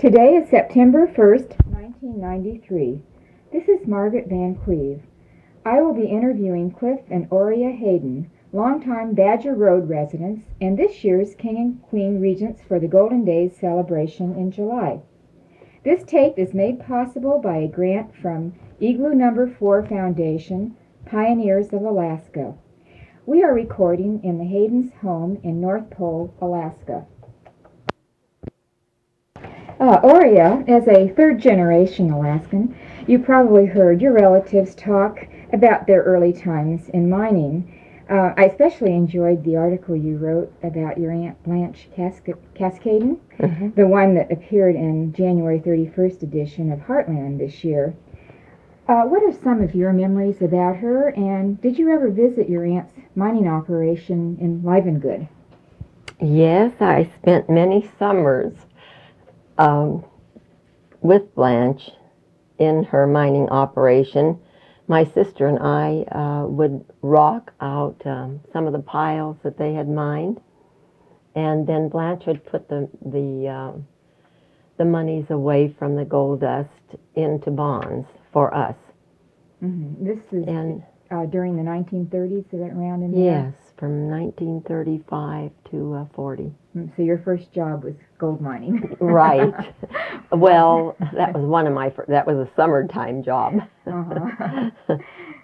Today is September 1st, 1993. This is Margaret Van Cleve. I will be interviewing Cliff and Oria Hayden, longtime Badger Road residents and this year's King and Queen Regents for the Golden Days celebration in July. This tape is made possible by a grant from Igloo No. 4 Foundation, Pioneers of Alaska. We are recording in the Hayden's home in North Pole, Alaska. Oria, as a third-generation Alaskan, you probably heard your relatives talk about their early times in mining. I especially enjoyed the article you wrote about your Aunt Blanche Cascaden, the one that appeared in January 31st edition of Heartland this year. What are some of your memories about her, and did you ever visit your aunt's mining operation in Livengood? Yes, I spent many summers with Blanche in her mining operation. My sister and I would rock out some of the piles that they had mined, and then Blanche would put the monies away from the gold dust into bonds for us. Mm-hmm. This is during the 1930s, is that around in there? Yes, from 1935 to 40. So your first job was gold mining. Right. Well, that was one of that was a summertime job. Uh-huh.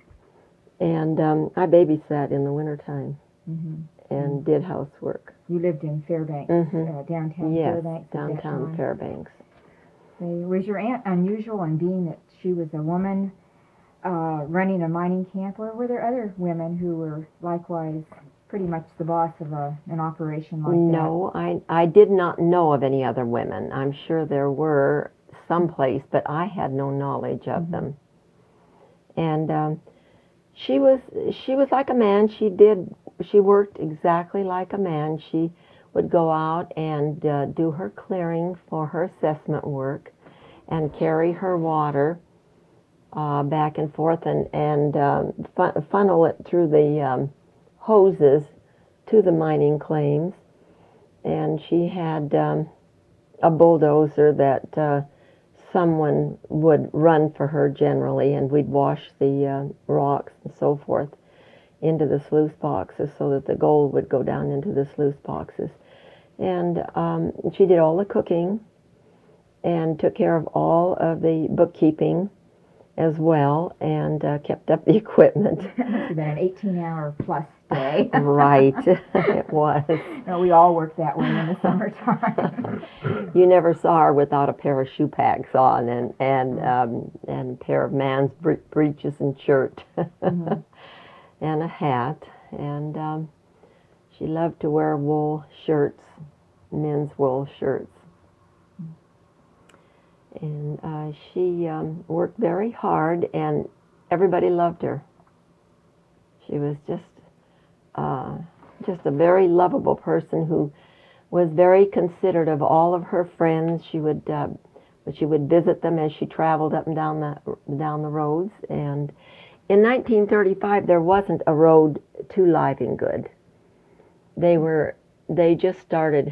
And I babysat in the wintertime and did housework. You lived in Fairbanks, downtown yes, Fairbanks. Downtown Fairbanks. Was your aunt unusual in being that she was a woman running a mining camp, or were there other women who were likewise pretty much the boss of an operation like that? No, I did not know of any other women. I'm sure there were someplace, but I had no knowledge of them. And she was like a man. She worked exactly like a man. She would go out and do her clearing for her assessment work and carry her water back and forth and funnel it through the hoses to the mining claims. And she had a bulldozer that someone would run for her generally, and we'd wash the rocks and so forth into the sluice boxes so that the gold would go down into the sluice boxes. And she did all the cooking and took care of all of the bookkeeping as well, and kept up the equipment. That must have been an 18-hour plus day. Right, it was. No, we all worked that way in the summertime. You never saw her without a pair of shoe packs on and a pair of man's breeches and shirt and a hat. And she loved to wear wool shirts, men's wool shirts. And she worked very hard, and everybody loved her. She was just a very lovable person who was very considerate of all of her friends. She would visit them as she traveled up and down the roads. And in 1935, there wasn't a road to Livengood. They just started.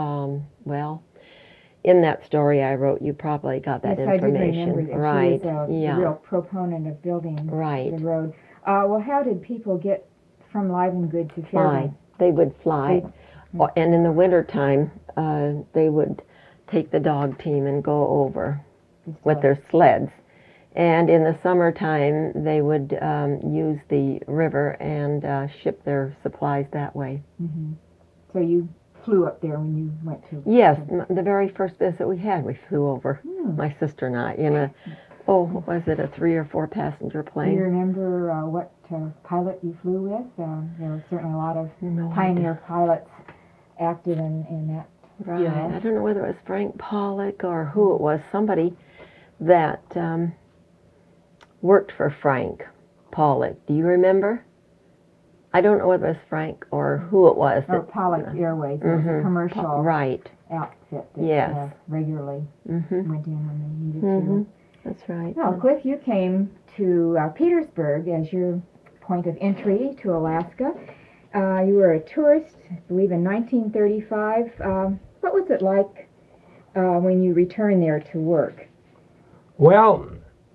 In that story I wrote, you probably got that information. I did remember that. Right. She was a real proponent of building the road. Well, how did people get from Livengood to Fairbanks? They would fly. And in the wintertime, they would take the dog team and go over with their sleds. And in the summertime, they would use the river and ship their supplies that way. Mm-hmm. So you flew up there when you went to... Yes, the very first visit we had, we flew over, my sister and I, in what was it, a 3 or 4 passenger plane? Do you remember what pilot you flew with? There were certainly a lot of pioneer pilots active in that. Right. I don't know whether it was Frank Pollock or who it was, somebody that worked for Frank Pollock. Do you remember? I don't know whether it was Frank or who it was. Or Pollock Airways. It was a commercial outfit that regularly went in when they needed to. That's right. Well, Cliff, you came to Petersburg as your point of entry to Alaska. You were a tourist, I believe, in 1935. What was it like when you return there to work? Well,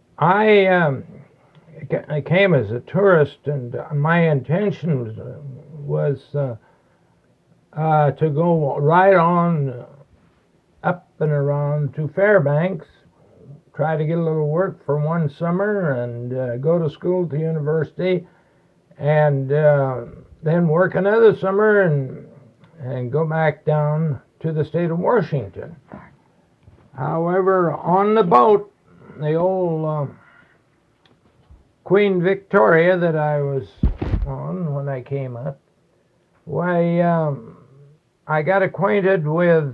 I came as a tourist, and my intention was to go right on up and around to Fairbanks, try to get a little work for one summer, and go to school to university, and then work another summer and go back down to the state of Washington. However, on the boat, the old Queen Victoria that I was on when I came up, why, I got acquainted with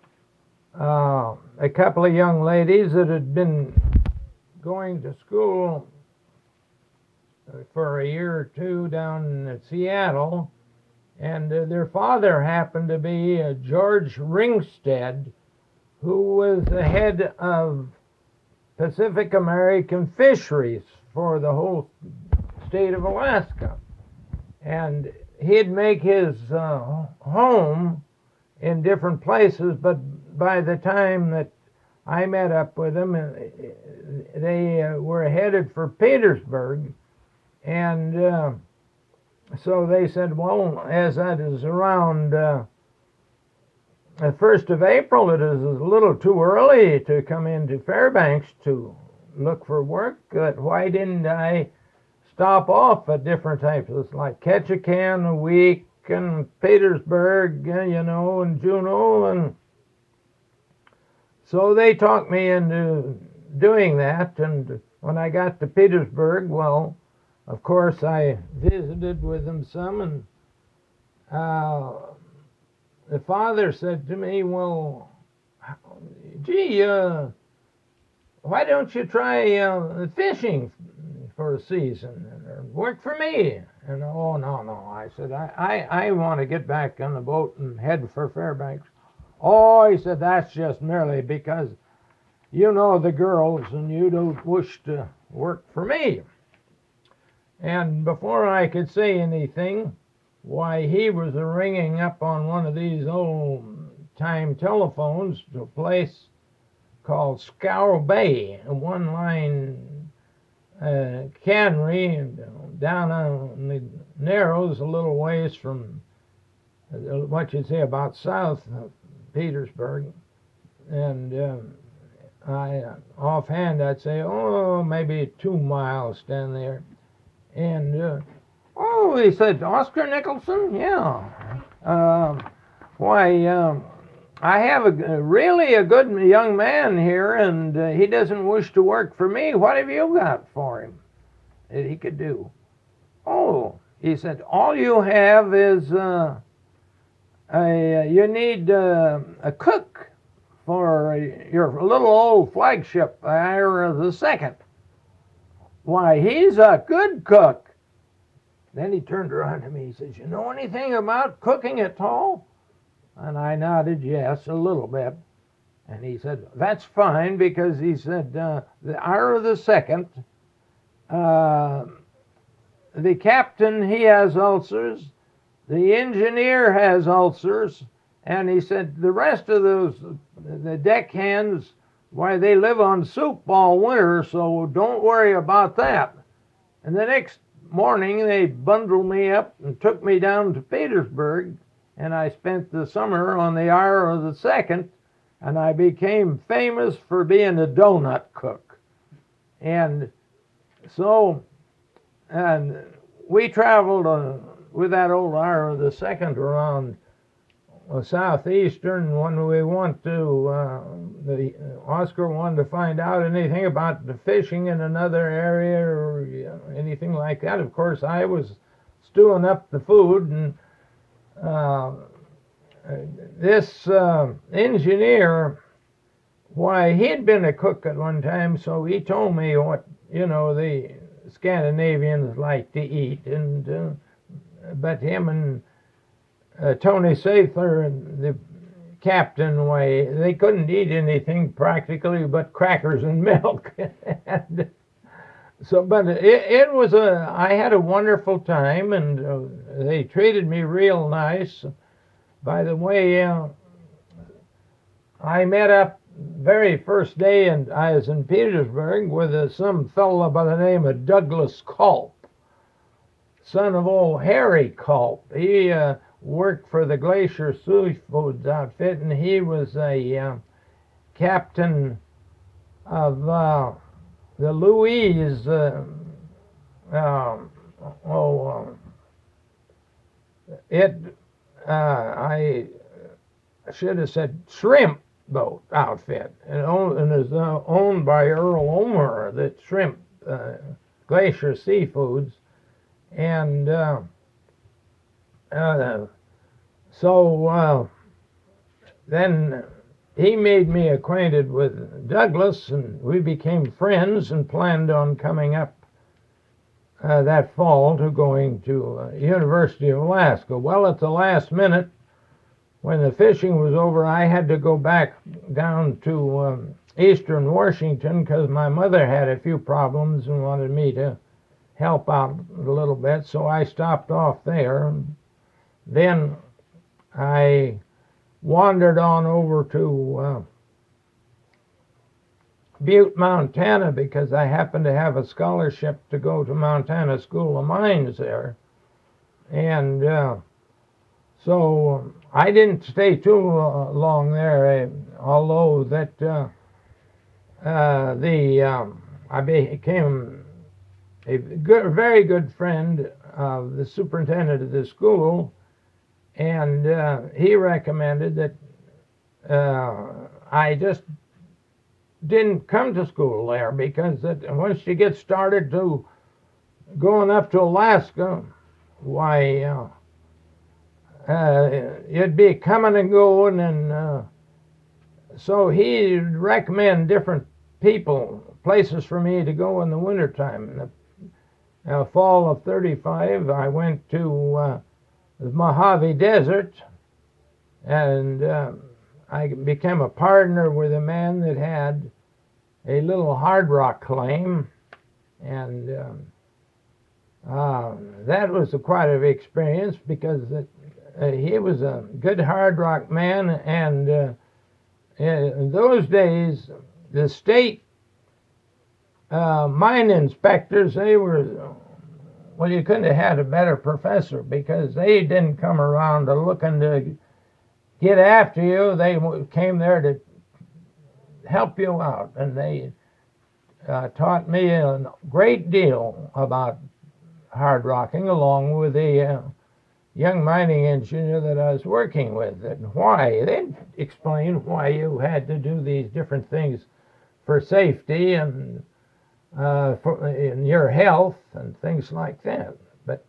a couple of young ladies that had been going to school for a year or two down in Seattle, and their father happened to be George Ringstead, who was the head of Pacific American Fisheries for the whole state of Alaska. And he'd make his home in different places, but by the time that I met up with them, they were headed for Petersburg. And so they said, well, as that is around the 1st of April, it is a little too early to come into Fairbanks to look for work. But why didn't I stop off at different places like Ketchikan a week and Petersburg, and Juneau? And so they talked me into doing that. And when I got to Petersburg, well, of course, I visited with them some, and the father said to me, well, gee, why don't you try fishing for a season and work for me? And oh, no, I said, I want to get back on the boat and head for Fairbanks. Oh, he said, that's just merely because you know the girls and you don't wish to work for me. And before I could say anything, why, he was ringing up on one of these old-time telephones to a place called Scow Bay, a one-line cannery down on the Narrows, a little ways from what you'd say about south of Petersburg. And offhand, I'd say, maybe 2 miles down there. And he said, Oscar Nicholson? Yeah. I have really a good young man here, and he doesn't wish to work for me. What have you got for him that he could do? Oh, he said, all you have is you need a cook for your little old flagship, Ira II. Why, he's a good cook. Then he turned around to me. He says, you know anything about cooking at all? And I nodded yes, a little bit. And he said, that's fine, because he said, the Ira II, the captain, he has ulcers, the engineer has ulcers, and he said, the rest of the deckhands, why, they live on soup all winter, so don't worry about that. And the next morning, they bundled me up and took me down to Petersburg, and I spent the summer on the Ira II, and I became famous for being a donut cook. And so, and we traveled with that old Ira II around southeastern. When we went to, Oscar wanted to find out anything about the fishing in another area or anything like that. Of course, I was stewing up the food, and this engineer, why, he'd been a cook at one time, so he told me what, the Scandinavians like to eat, and but him and Tony Sather, the captain, why, they couldn't eat anything practically but crackers and milk. And so, but it was I had a wonderful time, and they treated me real nice. By the way, I met up very first day, and I was in Petersburg with some fellow by the name of Douglas Culp, son of old Harry Culp. He worked for the Glacier Seafoods outfit, and he was a captain of the Louise. I should have said shrimp boat outfit, and is owned by Earl Omer, the shrimp Glacier Seafoods, and so then he made me acquainted with Douglas, and we became friends and planned on coming up that fall to going to University of Alaska. Well, at the last minute, when the fishing was over, I had to go back down to eastern Washington because my mother had a few problems and wanted me to help out a little bit, so I stopped off there. Then I wandered on over to Butte, Montana, because I happened to have a scholarship to go to Montana School of Mines there. And so I didn't stay too long there, although that I became a very good friend of the superintendent of the school, and he recommended that I just didn't come to school there, because once you get started to going up to Alaska, why you'd be coming and going, and so he'd recommend different places for me to go in the wintertime. In the fall of '35, I went to the Mojave Desert, and I became a partner with a man that had a little hard rock claim, and that was quite an experience, because he was a good hard rock man, and in those days the state mine inspectors, they were, well, you couldn't have had a better professor, because they didn't come around to looking to get after you. They came there to help you out, and they taught me a great deal about hard rocking, along with the young mining engineer that I was working with, and why. They'd explain why you had to do these different things for safety and in your health and things like that. But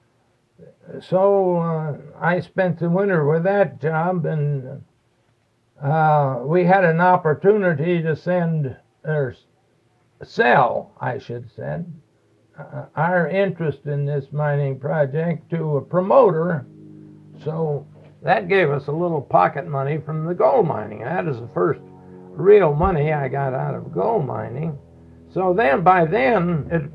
so I spent the winter with that job, and we had an opportunity to sell, I should say, our interest in this mining project to a promoter. So that gave us a little pocket money from the gold mining. That is the first real money I got out of gold mining. So then, by then,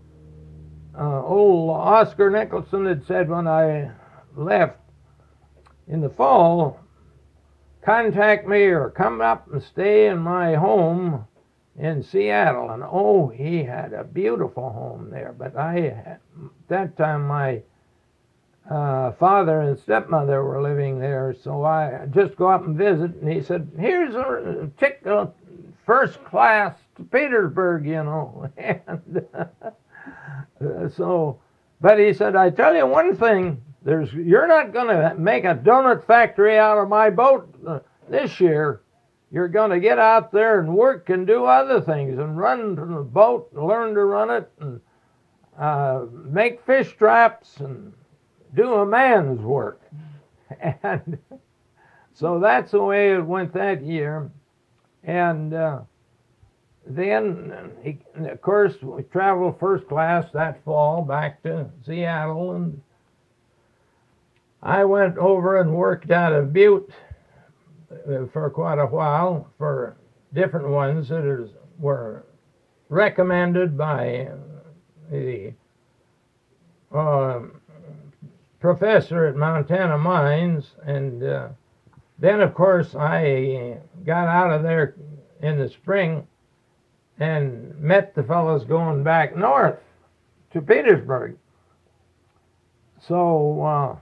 old Oscar Nicholson had said when I left in the fall, contact me or come up and stay in my home in Seattle. And oh, he had a beautiful home there. But that time my father and stepmother were living there, so I just go up and visit, and he said, here's a ticket, first class to Petersburg, you know. And so, but he said, I tell you one thing, you're not going to make a donut factory out of my boat this year. You're going to get out there and work and do other things, and run the boat and learn to run it, and make fish traps and do a man's work. And so that's the way it went that year. And then, of course, we traveled first class that fall back to Seattle, and I went over and worked out of Butte for quite a while for different ones that were recommended by the professor at Montana Mines. And then, of course, I got out of there in the spring and met the fellows going back north to Petersburg. So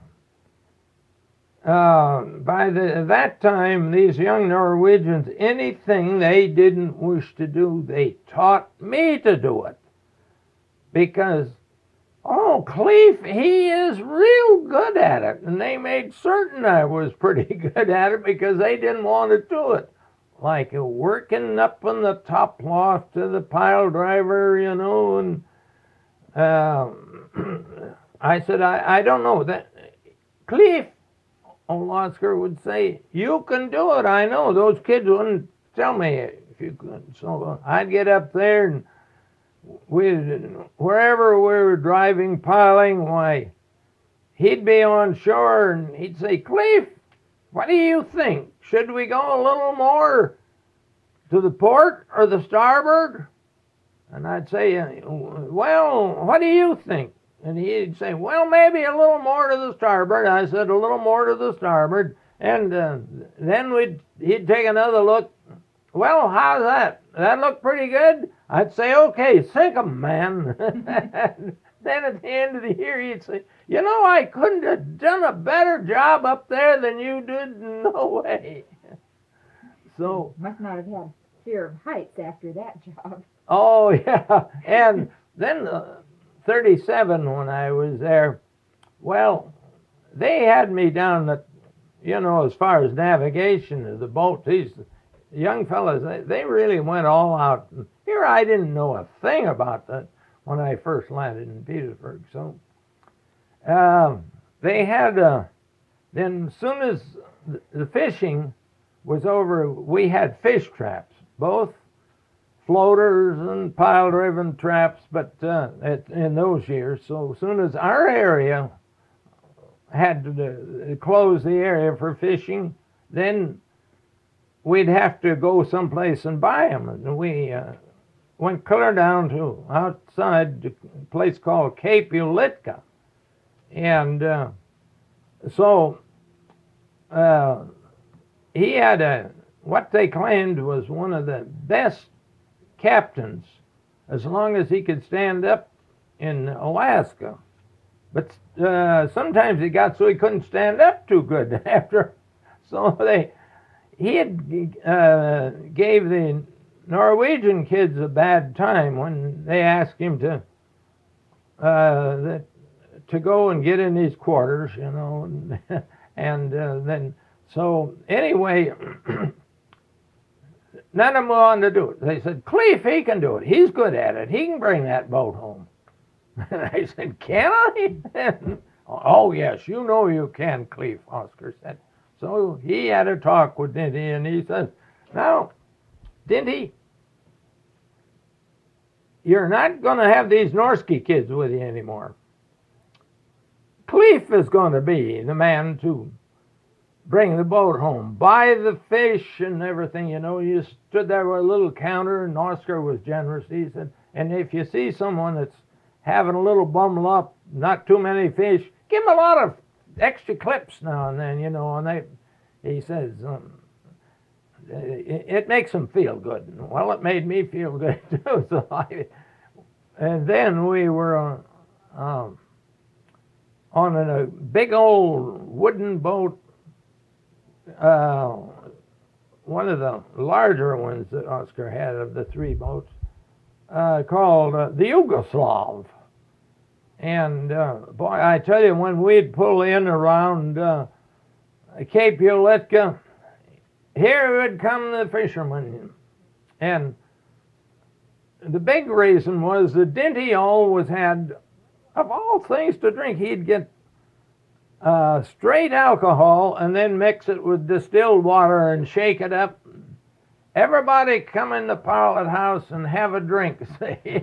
by that time, these young Norwegians, anything they didn't wish to do, they taught me to do it. Because, oh, Cleef, he is real good at it. And they made certain I was pretty good at it because they didn't want to do it. Like working up on the top loft to the pile driver, you know, and I said, I don't know. That Cleef, old Oscar would say, you can do it. I know. Those kids wouldn't tell me if you could. So I'd get up there and wherever we were driving, piling, why, he'd be on shore and he'd say, Cleef, what do you think? Should we go a little more to the port or the starboard? And I'd say, well, what do you think? And he'd say, well, maybe a little more to the starboard. I said, a little more to the starboard. And then he'd take another look. Well, how's that? That look pretty good? I'd say, okay, sink 'em, man. Then at the end of the year, he'd say, you know, I couldn't have done a better job up there than you did. No way. So must not have had fear of heights after that job. Oh, yeah. And then 37, when I was there, well, they had me down at, you know, as far as navigation of the boat, these young fellas, they really went all out. And here I didn't know a thing about that when I first landed in Petersburg. So they had, then as soon as the fishing was over, we had fish traps, both floaters and pile-driven traps, but in those years. So as soon as our area had to close the area for fishing, then we'd have to go someplace and buy them. And we went clear down to outside a place called Cape Ulitka. And so he had what they claimed was one of the best captains as long as he could stand up in Alaska. But sometimes he got so he couldn't stand up too good after. So he had gave the Norwegian kids a bad time when they asked him to go and get in his quarters, you know, and then so anyway, none of them wanted to do it. They said, Cleef, he can do it. He's good at it. He can bring that boat home. And I said, can I? Oh, yes, you know you can, Cleef, Oscar said. So he had a talk with Dinty, and he said, now, Dinty, you're not going to have these Norsky kids with you anymore. Cleef is going to be the man to bring the boat home, buy the fish and everything. You know, you stood there with a little counter, and Oscar was generous. He said, and if you see someone that's having a little bum luck, not too many fish, give him a lot of extra clips now and then, you know. And he says, it makes him feel good. Well, it made me feel good too. So and then we were on a big old wooden boat, one of the larger ones that Oscar had of the three boats, called the Yugoslav. And boy, I tell you, when we'd pull in around Cape Ulitka, here would come the fishermen. And the big reason was that Dinty always had, of all things to drink, he'd get straight alcohol and then mix it with distilled water and shake it up. Everybody come in the Powlett house and have a drink, see.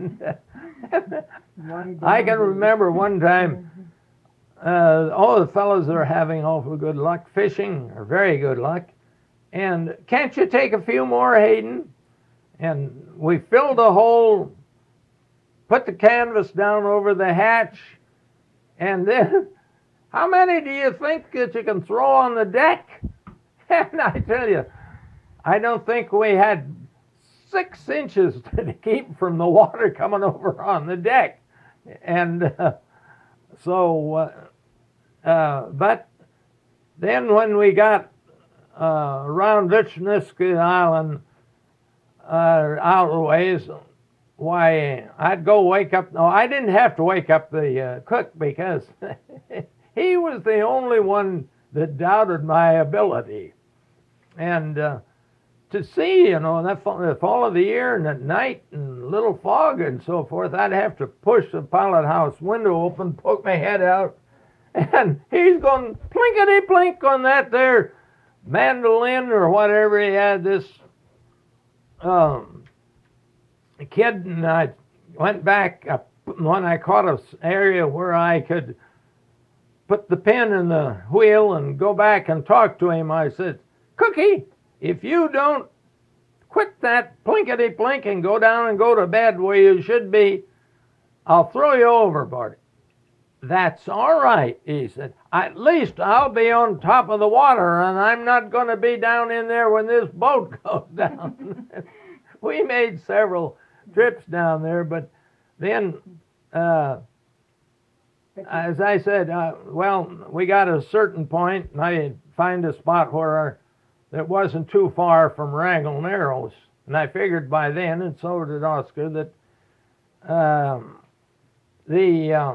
I can remember one time, all the fellows are having awful good luck fishing, or very good luck, and can't you take a few more, Hayden? And we filled a hole, put the canvas down over the hatch, and then, how many do you think that you can throw on the deck? And I tell you, I don't think we had 6 inches to keep from the water coming over on the deck. And but then when we got around Litchniski Island, out of the ways, why, I'd go wake up. No, I didn't have to wake up the cook because he was the only one that doubted my ability. And to see, the fall of the year and at night and little fog and so forth, I'd have to push the pilot house window open, poke my head out, and he's going plinkety plink on that there mandolin or whatever he had, this kid, and I went back when I caught an area where I could put the pin in the wheel and go back and talk to him. I said, Cookie, if you don't quit that plinkety plink and go down and go to bed where you should be, I'll throw you overboard. That's all right, he said. At least I'll be on top of the water, and I'm not going to be down in there when this boat goes down. We made several trips down there, but then, as I said, we got a certain point, and I find a spot where that wasn't too far from Wrangell Narrows, and I figured by then, and so did Oscar, that the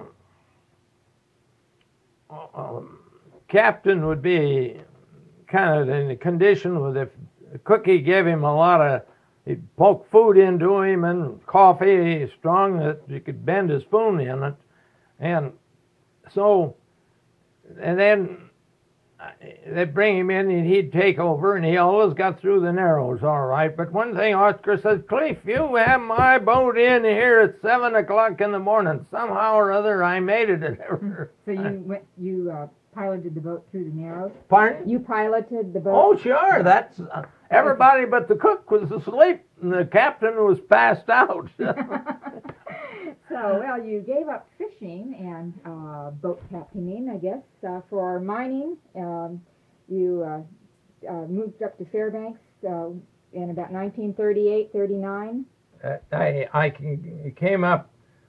captain would be kind of in the condition with if Cookie gave him a lot of, he'd poke food into him and coffee strong that you could bend a spoon in it. And so, and then they'd bring him in and he'd take over, and he always got through the Narrows all right. But one thing Oscar says, Cliff, you have my boat in here at 7 o'clock in the morning. Somehow or other I made it. So you piloted the boat through the Narrows? Pardon? You piloted the boat? Oh, sure. That's everybody but the cook was asleep, and the captain was passed out. So, well, you gave up fishing and boat captaining, I guess, for mining. You moved up to Fairbanks in about 1938, 39. I came up.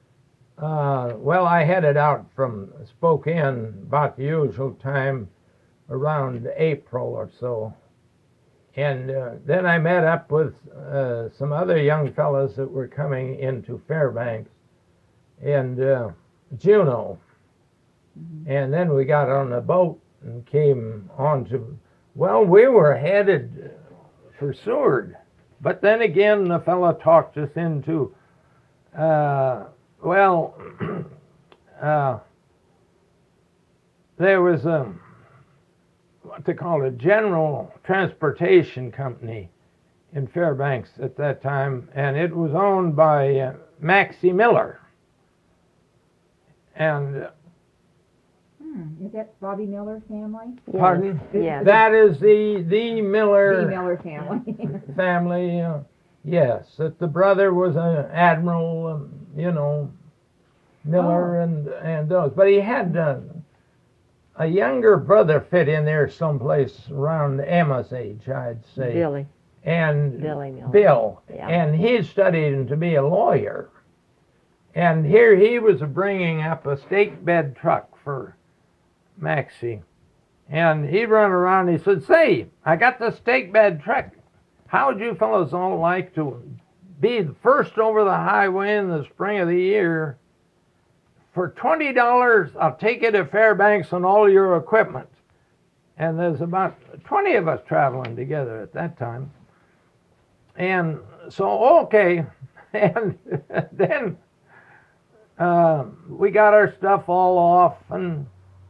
I headed out from Spokane about the usual time, around April or so. And then I met up with some other young fellows that were coming into Fairbanks and Juneau. Mm-hmm. And then we got on a boat and came on to, we were headed for Seward. But then again, the fellow talked us into, there was what they call a general transportation company in Fairbanks at that time, and it was owned by Maxie Miller. And is that Bobby Miller family? Yes. Pardon? Yes. That is the Miller. The Miller family. Family, yes. That the brother was an admiral, Miller and those. But he had a younger brother fit in there someplace around Emma's age, I'd say. Billy. And Billy Miller. Bill. Yeah. And he studied to be a lawyer. And here he was bringing up a stake bed truck for Maxie. And he'd run around and he said, say, I got the stake bed truck. How would you fellows all like to be the first over the highway in the spring of the year? For $20, I'll take you to Fairbanks and all your equipment. And there's about 20 of us traveling together at that time. And so, okay. And then we got our stuff all off, and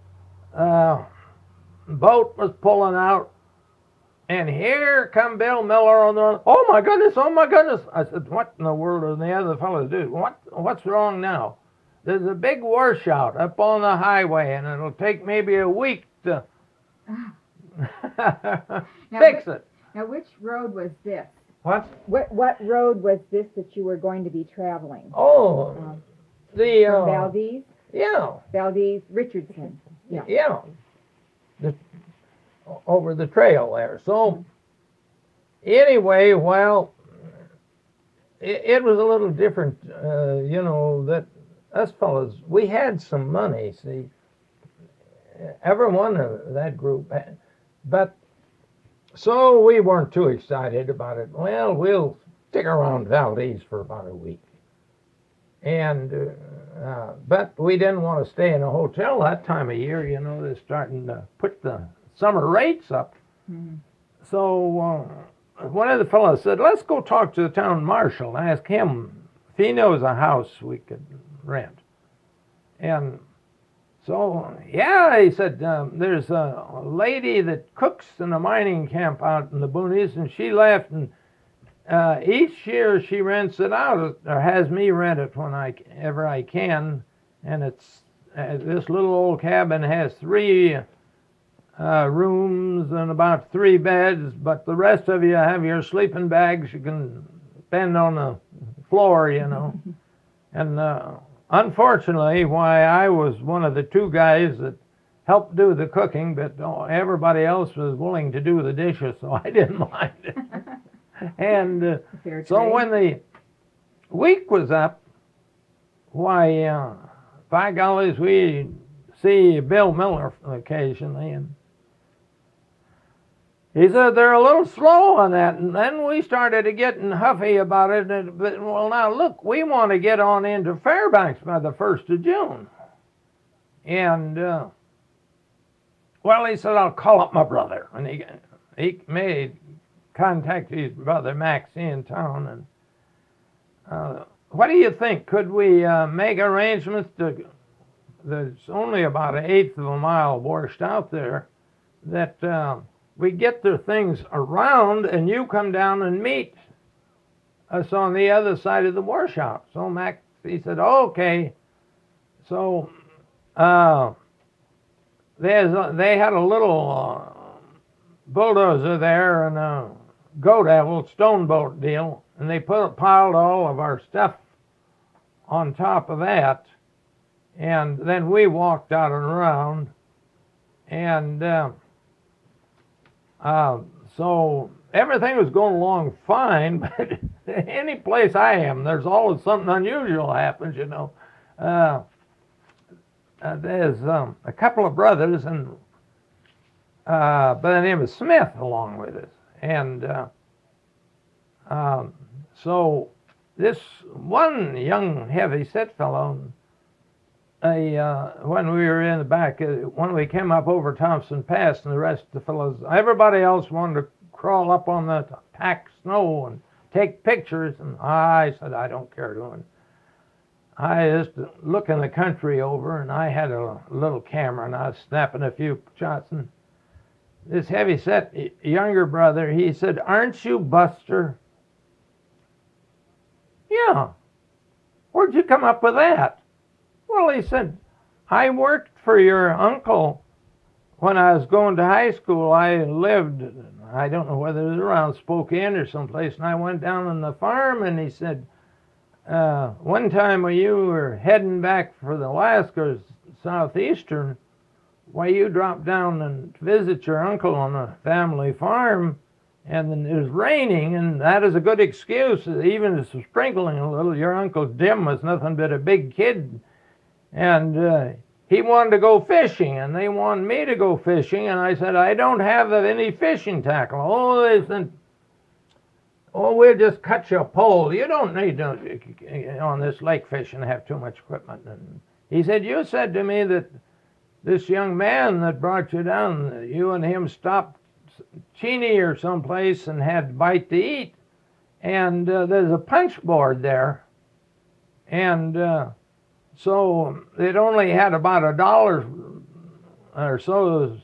boat was pulling out. And here come Bill Miller on the, oh my goodness. I said, what in the world are the other fellows doing? What's wrong now? There's a big washout up on the highway, and it'll take maybe a week to fix it. Now, which road was this? What? What road was this that you were going to be traveling? Oh, From Valdez? Yeah. Valdez, Richardson. Yeah. Over the trail there. So anyway, well, it was a little different, you know, that us fellas, we had some money, see, every one of that group, but so we weren't too excited about it. Well, we'll stick around Valdez for about a week. And, but we didn't want to stay in a hotel that time of year, you know, they're starting to put the summer rates up. Mm-hmm. So one of the fellows said, let's go talk to the town marshal and ask him if he knows a house we could rent. And so, yeah, he said, there's a lady that cooks in a mining camp out in the boonies, and she left, and each year she rents it out, or has me rent it whenever I can, and it's this little old cabin has 3 rooms and about 3 beds, but the rest of you have your sleeping bags. You can bend on the floor, you know. And unfortunately, why I was one of the 2 guys that helped do the cooking, but everybody else was willing to do the dishes, so I didn't mind it. And so when the week was up, why, by gollies, we see Bill Miller occasionally, and he said they're a little slow on that, and then we started getting huffy about it. But, well, now look, we want to get on into Fairbanks by the 1st of June. And, well, he said, I'll call up my brother. And he made contact his brother, Max, in town. And what do you think? Could we make arrangements to, there's only about 1/8 of a mile washed out there, that we get their things around and you come down and meet us on the other side of the washout? So Max, he said, okay. So they had a little bulldozer there and a Go Devil stone boat deal, and they piled all of our stuff on top of that, and then we walked out and around, and so everything was going along fine, but any place I am, there's always something unusual happens, you know. There's a couple of brothers and by the name of Smith along with us. And so this one young heavy-set fellow, when we were in the back, when we came up over Thompson Pass, and the rest of the fellows, everybody else wanted to crawl up on the packed snow and take pictures, and I said, I don't care doing. I just looking the country over, and I had a little camera, and I was snapping a few shots, and this heavy-set younger brother, he said, aren't you Buster? Yeah. Where'd you come up with that? Well, he said, I worked for your uncle when I was going to high school. I lived, I don't know whether it was around Spokane or someplace, and I went down on the farm, and he said, one time when you were heading back for the Alaska southeastern, why, you dropped down and visit your uncle on a family farm, and then it was raining, and that is a good excuse, even if it's sprinkling a little. Your Uncle Jim was nothing but a big kid, and he wanted to go fishing, and they wanted me to go fishing, and I said, I don't have any fishing tackle. Oh, they said, oh, we'll just cut you a pole. You don't need to, on this lake fishing, have too much equipment. And he said, you said to me that this young man that brought you down, you and him stopped Cheney or someplace and had a bite to eat. And there's a punch board there. And so it only had about $1 or so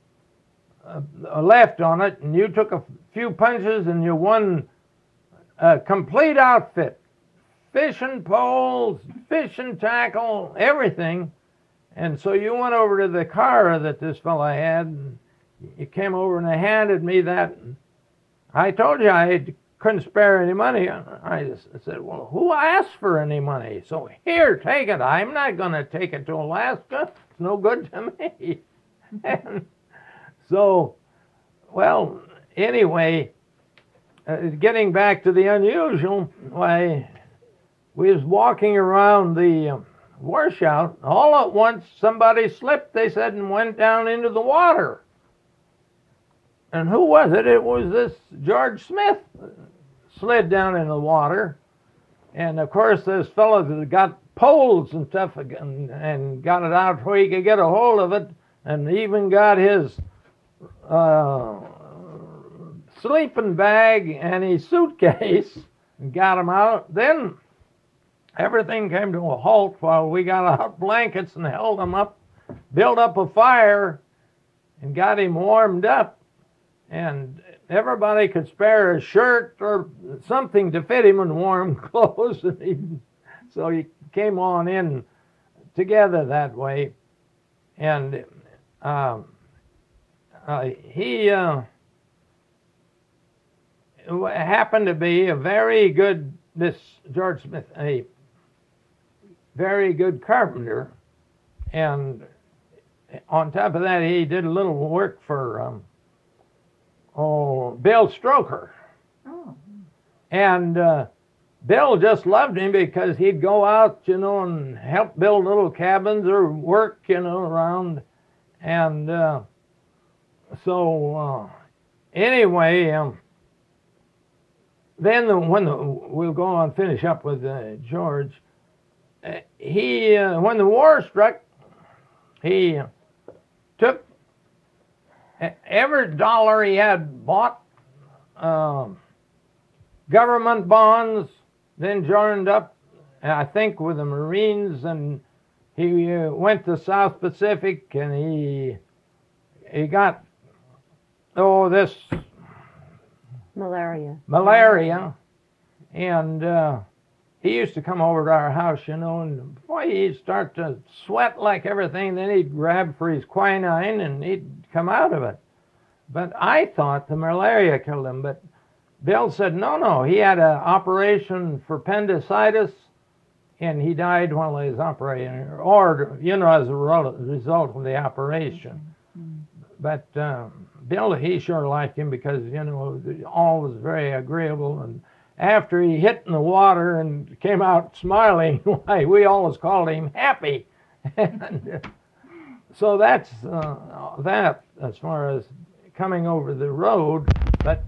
left on it. And you took a few punches and you won a complete outfit. Fishing poles, fishing tackle, everything. And so you went over to the car that this fellow had, and you came over and handed me that. I told you I couldn't spare any money. I just said, well, who asked for any money? So here, take it. I'm not going to take it to Alaska. It's no good to me. And so, well, anyway, getting back to the unusual, why, we was walking around the washout. All at once, somebody slipped, they said, and went down into the water. And who was it? It was this George Smith slid down in the water. And of course, this fellow that got poles and stuff and got it out where he could get a hold of it, and even got his sleeping bag and his suitcase and got him out. Then everything came to a halt while we got out blankets and held him up, built up a fire, and got him warmed up. And everybody could spare a shirt or something to fit him in warm clothes. So he came on in together that way. And he happened to be a very good, this George Smith, a very good carpenter. And on top of that, he did a little work for Bill Stroker. Oh. And Bill just loved him because he'd go out, and help build little cabins or work, around. And anyway, then we'll go on and finish up with George. When the war struck, he took every dollar he had bought government bonds, then joined up, I think, with the Marines, and he went to South Pacific, and he got this malaria, and he used to come over to our house, and boy, he'd start to sweat like everything. Then he'd grab for his quinine, and he'd come out of it. But I thought the malaria killed him. But Bill said, no, he had an operation for appendicitis, and he died while he was operating, or, as a result of the operation. But Bill, he sure liked him because, all was very agreeable. And after he hit in the water and came out smiling, why, we always called him Happy. And, so that's that as far as coming over the road. But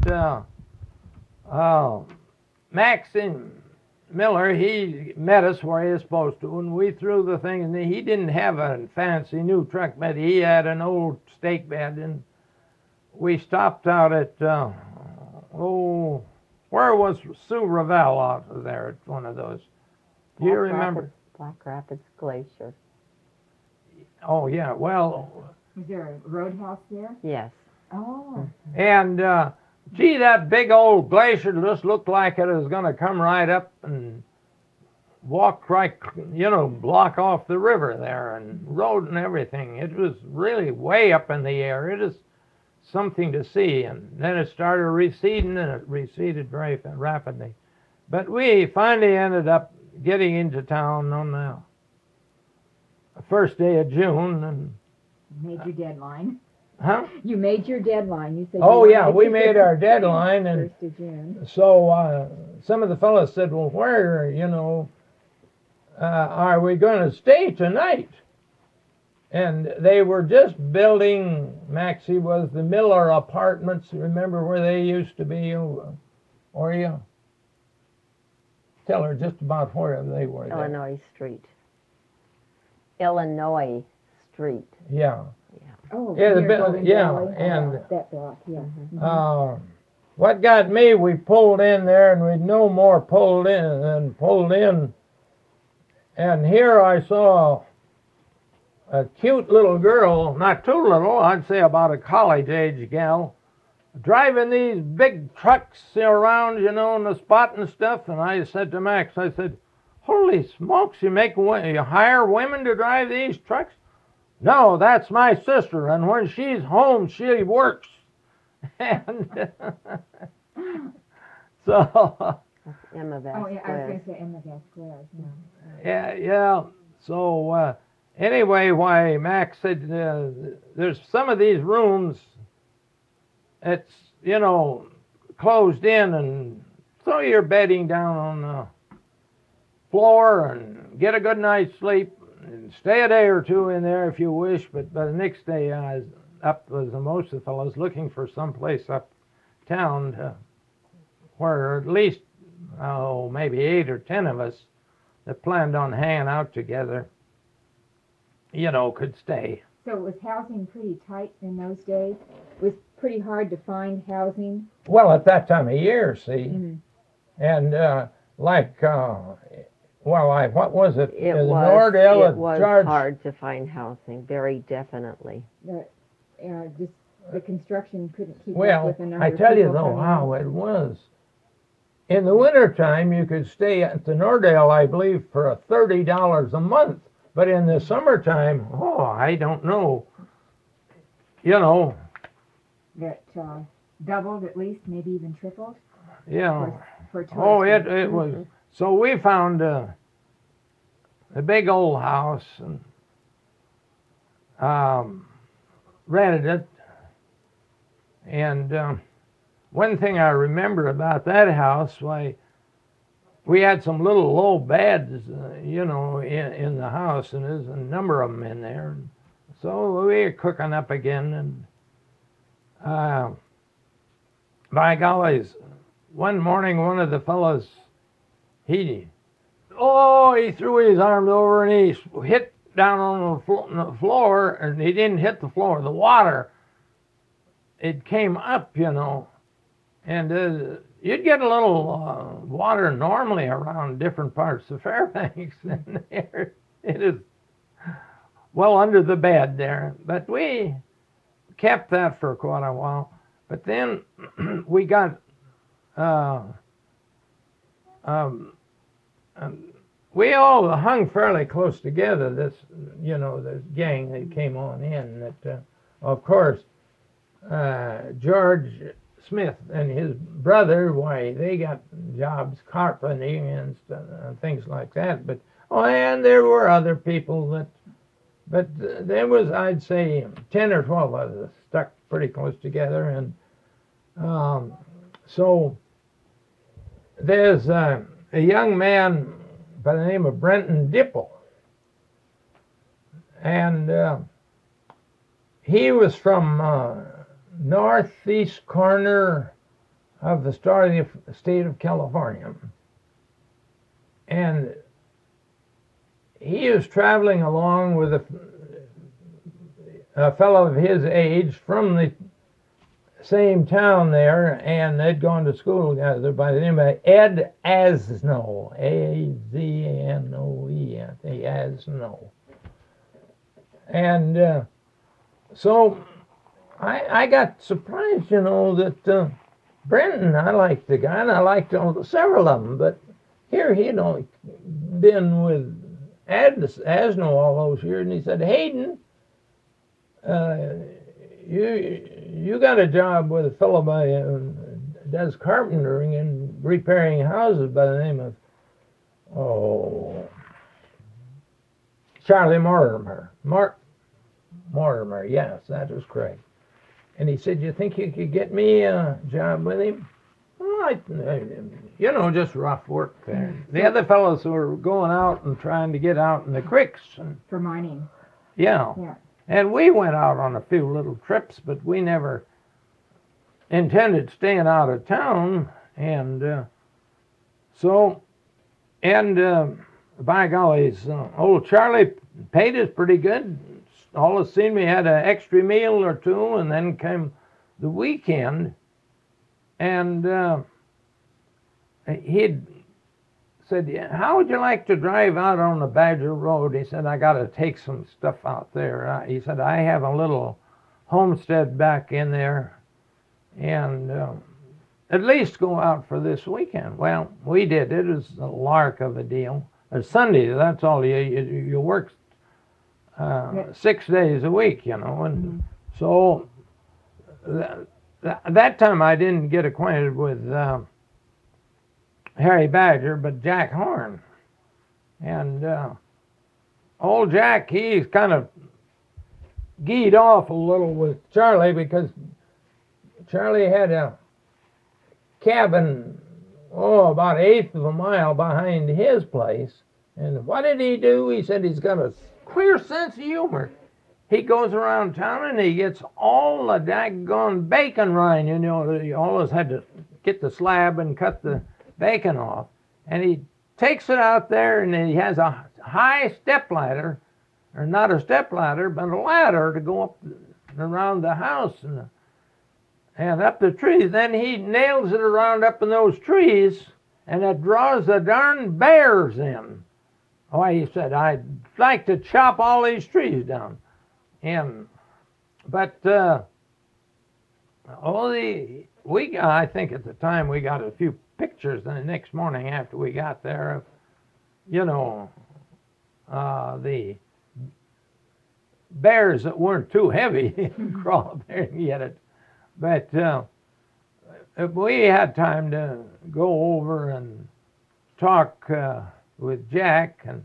Maxine Miller, he met us where he was supposed to, and we threw the thing, and he didn't have a fancy new truck bed. He had an old stake bed, and we stopped out at, where was Sue Ravel out of there at one of those? Do you remember? Black Rapids Glacier. Oh, yeah, well. Was there a roadhouse there? Yes. Oh. And, gee, that big old glacier just looked like it was going to come right up and walk right, block off the river there and road and everything. It was really way up in the air. It is something to see. And then it started receding, and it receded very rapidly. But we finally ended up getting into town on the first day of June. And made your deadline. Huh? You made your deadline. You said. We made our deadline, and 1st of June. So some of the fellows said, "Well, where, are we going to stay tonight?" And they were just building. Maxie was the Miller Apartments. Remember where they used to be? Or you tell her just about where they were. Illinois Street. Illinois Street. Yeah. Oh, Yeah, and that block, yeah. Mm-hmm. What got me, we pulled in there, and we'd no more pulled in, and here I saw a cute little girl, not too little, I'd say about a college-age gal, driving these big trucks around, in the spot and stuff, and I said to Max, I said, "Holy smokes, you hire women to drive these trucks?" "No, that's my sister, and when she's home, she works." And so. Emma Vasquez. Oh, yeah, I was going to say Emma Vasquez. Yeah. So anyway, why Max said there's some of these rooms. It's closed in and throw your bedding down on the floor and get a good night's sleep and stay a day or two in there if you wish. But by the next day, I was up as most of the fellows looking for someplace uptown where at least, maybe 8 or 10 of us that planned on hanging out together, could stay. So was housing pretty tight in those days? It was pretty hard to find housing? Well, at that time of year, see. Mm-hmm. And what was it? It The was, Nordell it was George. hard to find housing, very definitely. Just the construction couldn't keep up Well, with the number I of tell you people though coming how in. it was. In the wintertime, you could stay at the Nordell, I believe, for $30 a month. But in the summertime, I don't know. That doubled at least, maybe even tripled Yeah. for tourists. Oh, it was. So we found a big old house and rented it. And one thing I remember about that house, we had some little low beds, in the house, and there's a number of them in there. So we were cooking up again, and by gollies, one morning one of the fellows, he threw his arms over and he hit down on the floor, and he didn't hit the floor, the water. It came up, and you'd get a little water normally around different parts of Fairbanks, and there it is, well under the bed there. But we kept that for quite a while. But then we got we all hung fairly close together. This gang that came on in. That of course George Smith and his brother, they got jobs carpenting and things like that. But and there were other people but there was, I'd say, 10 or 12 of us stuck pretty close together. And so there's a young man by the name of Brenton Dipple, and he was from northeast corner of the state of California, and he was traveling along with a fellow of his age from the same town there, and they'd gone to school together by the name of Ed Asno, A-Z-N-O-E, I think, Asno. And so I got surprised, that Brenton, I liked the guy, and I liked several of them, but here he'd only been with Asno all those years, and he said, Hayden, you got a job with a fellow does carpentering and repairing houses by the name of Charlie Mortimer. Mortimer, yes, that was correct. And he said, you think you could get me a job with him? Well, just rough work there. The other fellows were going out and trying to get out in the creeks. For mining. Yeah. And we went out on a few little trips, but we never intended staying out of town. And by gollies, old Charlie paid us pretty good. All of a sudden we had an extra meal or two, and then came the weekend, and he'd said, how would you like to drive out on the Badger Road? He said, I got to take some stuff out there. He said, I have a little homestead back in there, and at least go out for this weekend. Well, we did. It was a lark of a deal. It's Sunday, that's all. You work 6 days a week, and so that time I didn't get acquainted with Harry Badger, but Jack Horn. And old Jack, he's kind of geed off a little with Charlie, because Charlie had cabin, about 1/8 of a mile behind his place. And what did he do? He said he's got a queer sense of humor. He goes around town and he gets all the daggone bacon rind. You know, he always had to get the slab and cut the bacon off. And he takes it out there and he has a high step ladder, or not a step ladder, but a ladder to go up around the house and up the trees. Then he nails it around up in those trees, and it draws the darn bears in. Oh, he said, I'd like to chop all these trees down. But I think at the time we got a few pictures the next morning after we got there of, the bears that weren't too heavy to crawl up there and get it. But we had time to go over and talk with Jack, and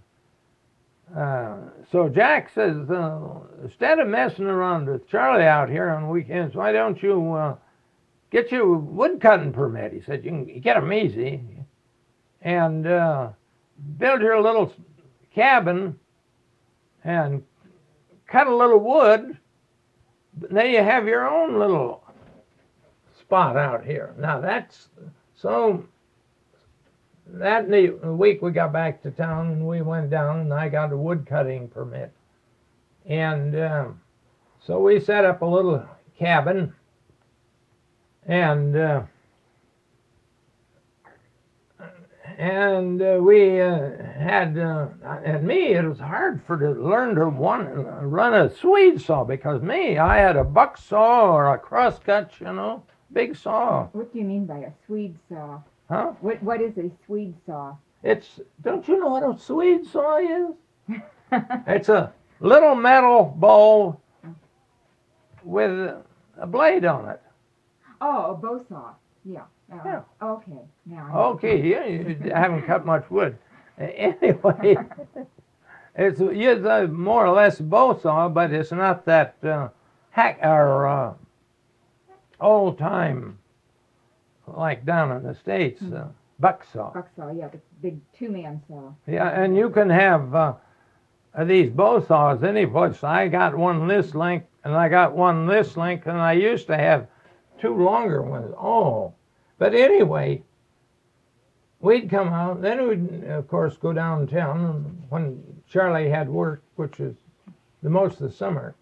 so Jack says, instead of messing around with Charlie out here on weekends, why don't you get your wood cutting permit? He said, you can get them easy, and build your little cabin and cut a little wood, and then you have your own little spot out here. Now that's so. That week we got back to town and we went down and I got a wood cutting permit. And so we set up a little cabin, and we had, and me, it was hard to learn to run a Swede saw, because I had a buck saw or a crosscut, big saw. What do you mean by a Swede saw? Huh? What is a Swede saw? Don't you know what a Swede saw is? It's a little metal bowl with a blade on it. Oh, a bow saw. Yeah. Yeah. Okay. Now. Okay, yeah, you haven't cut much wood. Anyway, it's more or less a bow saw, but it's not that old time like down in the States, buck saw. Buck saw, yeah, the big two-man saw. Yeah, and you can have these bow saws any place. I got one this length, and I got one this length, and I used to have two longer ones. Oh, but anyway, we'd come out. Then we'd, of course, go downtown when Charlie had work, which is the most of the summer.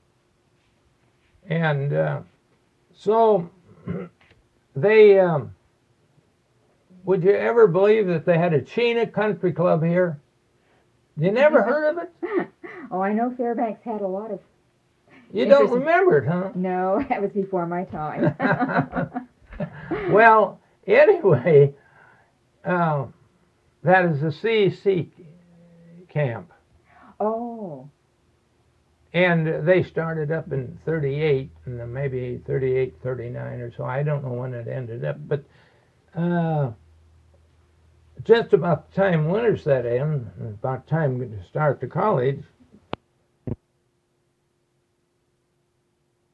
And so they, would you ever believe that they had a Chena Country Club here? You never heard of it? Oh, I know Fairbanks had a lot of. You don't remember it, huh? No, that was before my time. Well, anyway, that is a CC camp. Oh. And they started up in 38, and then maybe 38, 39 or so. I don't know when it ended up. But just about the time winter set in, about time to start to college,